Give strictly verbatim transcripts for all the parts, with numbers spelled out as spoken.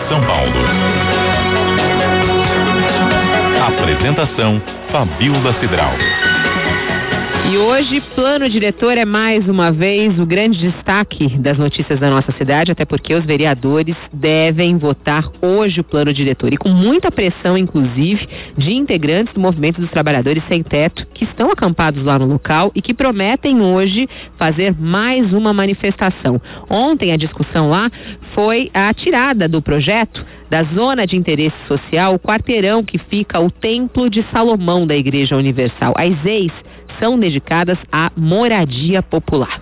São Paulo. Apresentação: Fabiola Cidral. E hoje, plano diretor é mais uma vez o grande destaque das notícias da nossa cidade, até porque os vereadores devem votar hoje o plano diretor. E com muita pressão, inclusive, de integrantes do Movimento dos Trabalhadores Sem Teto, que estão acampados lá no local e que prometem hoje fazer mais uma manifestação. Ontem a discussão lá foi a tirada do projeto da zona de interesse social, o quarteirão que fica o Templo de Salomão da Igreja Universal. As ex são dedicadas à moradia popular.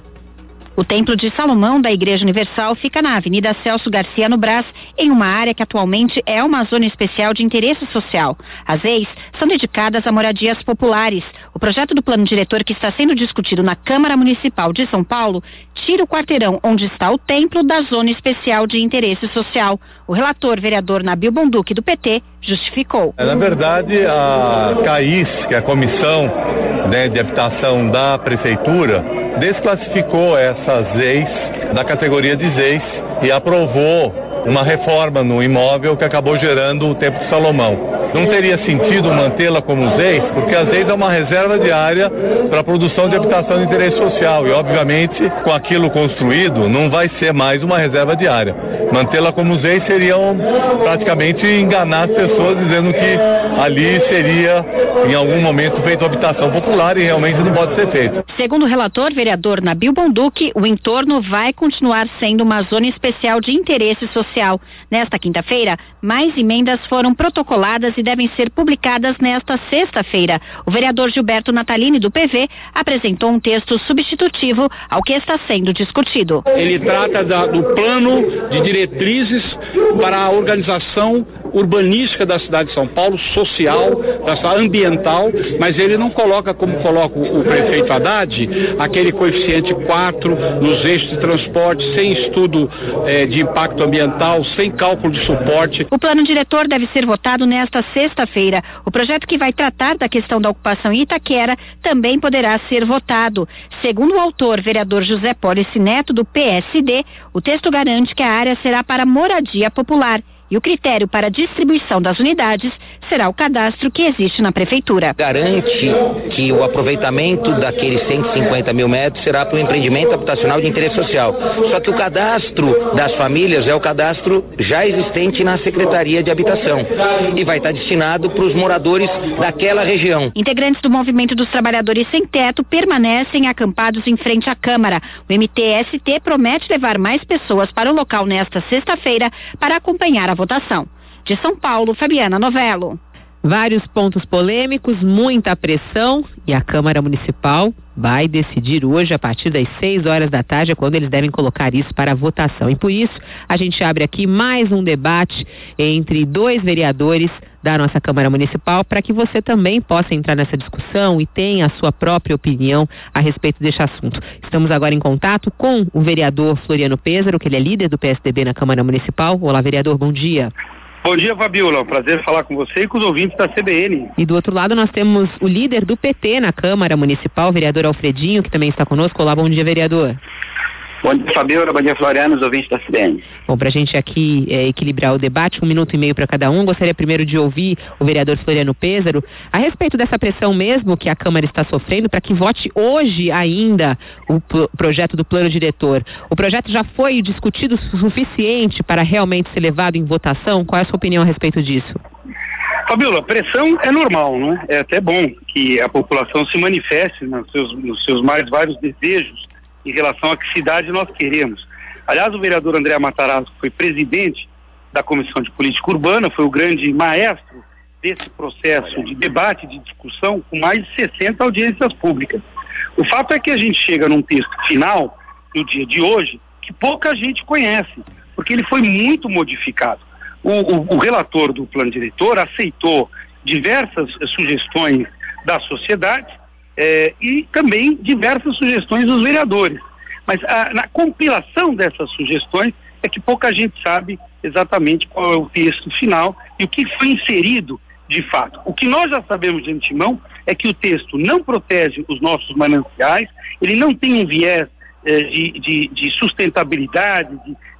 O Templo de Salomão da Igreja Universal fica na Avenida Celso Garcia, no Brás, em uma área que atualmente é uma zona especial de interesse social. As ex são dedicadas a moradias populares. O projeto do plano diretor que está sendo discutido na Câmara Municipal de São Paulo tira o quarteirão onde está o templo da zona especial de interesse social. O relator, vereador Nabil Bonduque, do P T, justificou. Na verdade, a CAIS, que é a Comissão, né, de Habitação da Prefeitura, desclassificou essas ex da categoria de ex e aprovou uma reforma no imóvel que acabou gerando o Templo de Salomão. Não teria sentido mantê-la como ex, porque as ex é uma reserva de área para a produção de habitação de interesse social e, obviamente, com aquilo construído, não vai ser mais uma reserva de área. Mantê-la como ex seria um, praticamente enganar as pessoas dizendo que ali seria, em algum momento, feita habitação popular e realmente não pode ser feito. Segundo o relator, vereador Nabil Bonduque, o entorno vai continuar sendo uma zona especial de interesse social. Nesta quinta-feira, mais emendas foram protocoladas e devem ser publicadas nesta sexta-feira. O vereador Gilberto Natalini, do P V, apresentou um texto substitutivo ao que está sendo discutido. Ele trata da, do plano de diretrizes para a organização urbanística da cidade de São Paulo, social, ambiental, mas ele não coloca, como coloca o, o prefeito Haddad, aquele coeficiente quatro nos eixos de transporte, sem estudo eh, de impacto ambiental, sem cálculo de suporte. O plano diretor deve ser votado nesta sexta-feira. O projeto que vai tratar da questão da ocupação em Itaquera também poderá ser votado. Segundo o autor, vereador José Pólice Neto, do P S D, o texto garante que a área será para moradia popular. E o critério para a distribuição das unidades será o cadastro que existe na prefeitura. Garante que o aproveitamento daqueles cento e cinquenta mil metros será para o empreendimento habitacional de interesse social. Só que o cadastro das famílias é o cadastro já existente na Secretaria de Habitação e vai estar destinado para os moradores daquela região. Integrantes do Movimento dos Trabalhadores Sem Teto permanecem acampados em frente à Câmara. O M T S T promete levar mais pessoas para o local nesta sexta-feira para acompanhar a votação. De São Paulo, Fabiana Novello. Vários pontos polêmicos, muita pressão e a Câmara Municipal vai decidir hoje a partir das seis horas da tarde, é quando eles devem colocar isso para votação. E por isso a gente abre aqui mais um debate entre dois vereadores da nossa Câmara Municipal para que você também possa entrar nessa discussão e tenha a sua própria opinião a respeito deste assunto. Estamos agora em contato com o vereador Floriano Pêssaro, que ele é líder do P S D B na Câmara Municipal. Olá, vereador, bom dia. Bom dia, Fabiola. É um prazer falar com você e com os ouvintes da C B N. E do outro lado nós temos o líder do P T na Câmara Municipal, o vereador Alfredinho, que também está conosco. Olá, bom dia, vereador. Bom dia, Fabiola. Bom dia, Floriano, os ouvintes da C B N. Bom, para a gente aqui é, equilibrar o debate, um minuto e meio para cada um, gostaria primeiro de ouvir o vereador Floriano Pêssaro a respeito dessa pressão mesmo que a Câmara está sofrendo para que vote hoje ainda o p- projeto do plano diretor. O projeto já foi discutido o suficiente para realmente ser levado em votação? Qual é a sua opinião a respeito disso? Fabiola, pressão é normal, né? É até bom que a população se manifeste nos seus, nos seus mais vários desejos em relação a que cidade nós queremos. Aliás, o vereador André Matarazzo, que foi presidente da Comissão de Política Urbana, foi o grande maestro desse processo de debate, de discussão, com mais de sessenta audiências públicas. O fato é que a gente chega num texto final, no dia de hoje, que pouca gente conhece, porque ele foi muito modificado. O, o, o relator do plano diretor aceitou diversas eh, sugestões da sociedade, É, e também diversas sugestões dos vereadores. Mas a, na compilação dessas sugestões é que pouca gente sabe exatamente qual é o texto final e o que foi inserido de fato. O que nós já sabemos de antemão é que o texto não protege os nossos mananciais, ele não tem um viés eh, de, de, de sustentabilidade, de,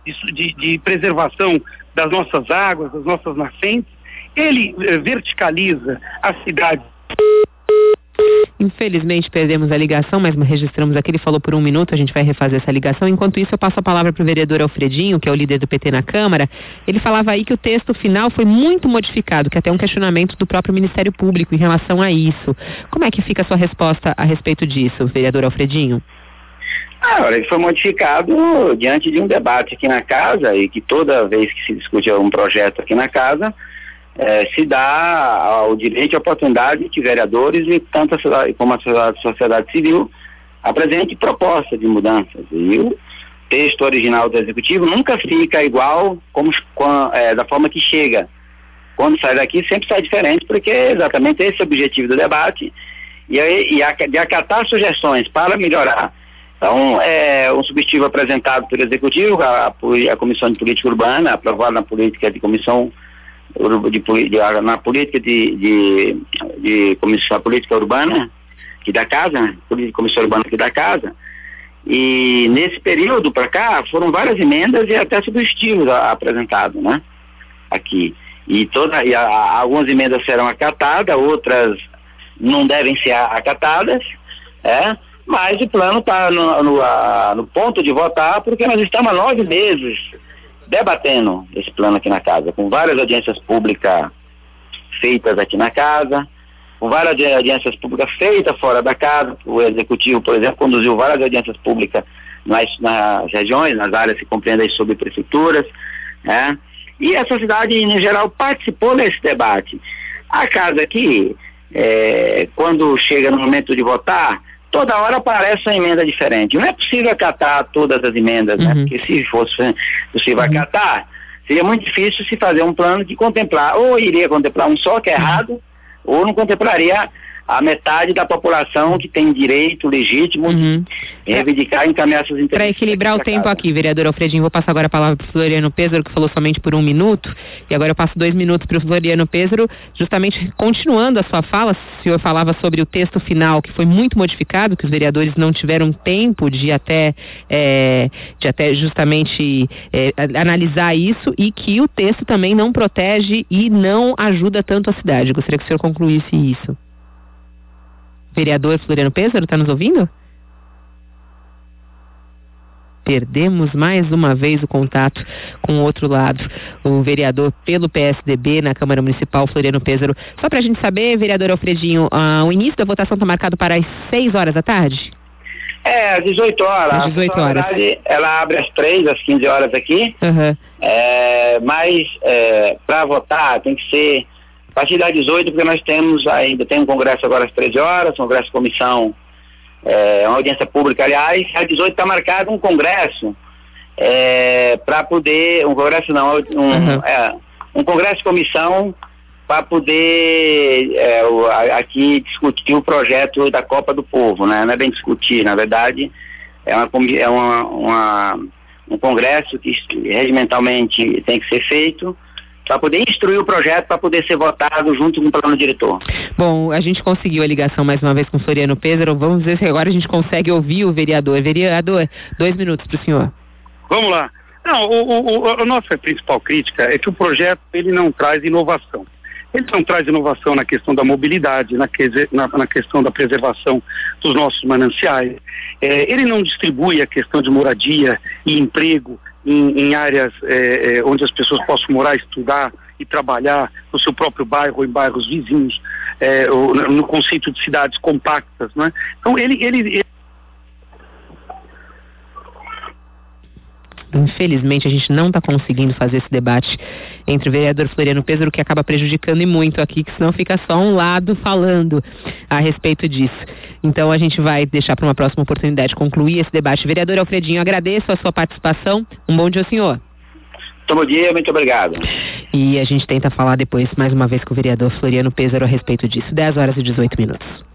de, de, de preservação das nossas águas, das nossas nascentes. Ele eh, verticaliza a cidade. Infelizmente perdemos a ligação, mas registramos aqui, ele falou por um minuto, a gente vai refazer essa ligação. Enquanto isso, eu passo a palavra para o vereador Alfredinho, que é o líder do P T na Câmara. Ele falava aí que o texto final foi muito modificado, que até um questionamento do próprio Ministério Público em relação a isso. Como é que fica a sua resposta a respeito disso, vereador Alfredinho? Ah, olha, ele foi modificado diante de um debate aqui na casa, e que toda vez que se discute um projeto aqui na casa, Eh, se dá o direito e a oportunidade que vereadores e tanto a sociedade, como a sociedade, sociedade civil apresente proposta de mudanças. E o texto original do Executivo nunca fica igual como, eh, da forma que chega. Quando sai daqui sempre sai diferente, porque é exatamente esse é o objetivo do debate, e, e a, de acatar sugestões para melhorar. Então, é um substitutivo apresentado pelo Executivo, a, a Comissão de Política Urbana, aprovado na política de comissão De, de, na política de, de, de comissão política urbana aqui da casa, né? Política comissão urbana aqui da casa, e nesse período para cá foram várias emendas e até substitutivos apresentados, né? Aqui, e, toda, e a, a, algumas emendas serão acatadas, outras não devem ser acatadas, é, mas o plano está no, no, a, no ponto de votar, porque nós estamos há nove meses debatendo esse plano aqui na casa, com várias audiências públicas feitas aqui na casa, com várias audiências públicas feitas fora da casa. O Executivo, por exemplo, conduziu várias audiências públicas nas, nas regiões, nas áreas que compreendem as subprefeituras, né? E a sociedade, em geral, participou desse debate. A casa aqui, é, quando chega no momento de votar, toda hora aparece uma emenda diferente. Não é possível acatar todas as emendas, uhum. né? Porque se fosse possível uhum. acatar, seria muito difícil se fazer um plano de contemplar, ou iria contemplar um só, que é errado, uhum. ou não contemplaria a metade da população que tem direito legítimo uhum. de reivindicar e encaminhar seus interesses. Para equilibrar o tempo casa. aqui, vereador Alfredinho, vou passar agora a palavra para o Floriano Pêssaro, que falou somente por um minuto, e agora eu passo dois minutos para o Floriano Pêssaro, justamente continuando a sua fala. O senhor falava sobre o texto final, que foi muito modificado, que os vereadores não tiveram tempo de até, é, de até justamente é, analisar isso, e que o texto também não protege e não ajuda tanto a cidade. Gostaria que o senhor concluísse isso. Vereador Floriano Pêssaro, está nos ouvindo? Perdemos mais uma vez o contato com o outro lado, o vereador pelo P S D B na Câmara Municipal, Floriano Pêssaro. Só para a gente saber, vereador Alfredinho, uh, o início da votação está marcado para as seis horas da tarde? É, às dezoito horas. Às dezoito horas. Na verdade, ela abre às três, às quinze horas aqui. Uhum. É, mas é, para votar tem que ser a partir das dezoito, porque nós temos ainda, tem um congresso agora às treze horas, congresso de comissão, é, uma audiência pública, aliás, às dezoito está marcado um congresso, é, para poder, um congresso não, um, uhum. é, um congresso de comissão para poder é, o, a, aqui discutir o projeto da Copa do Povo, né? Não é bem discutir, na verdade, é, uma, é uma, uma, um congresso que regimentalmente tem que ser feito, para poder instruir o projeto, para poder ser votado junto com o plano diretor. Bom, a gente conseguiu a ligação mais uma vez com o Floriano Pêssaro. Vamos ver se agora a gente consegue ouvir o vereador. Vereador, dois minutos para o senhor. Vamos lá. Não, o, o, o, a nossa principal crítica é que o projeto ele não traz inovação. Ele não traz inovação na questão da mobilidade, na, que, na, na questão da preservação dos nossos mananciais. É, ele não distribui a questão de moradia e emprego Em, em áreas é, é, onde as pessoas possam morar, estudar e trabalhar no seu próprio bairro ou em bairros vizinhos, é, ou, no conceito de cidades compactas, né? Então ele, ele, ele... Infelizmente a gente não está conseguindo fazer esse debate entre o vereador Floriano Pêssaro, que acaba prejudicando e muito aqui, que senão fica só um lado falando a respeito disso. Então a gente vai deixar para uma próxima oportunidade concluir esse debate. Vereador Alfredinho, agradeço a sua participação. Um bom dia ao senhor. Bom dia, muito obrigado. E a gente tenta falar depois mais uma vez com o vereador Floriano Pêssaro a respeito disso. dez horas e dezoito minutos.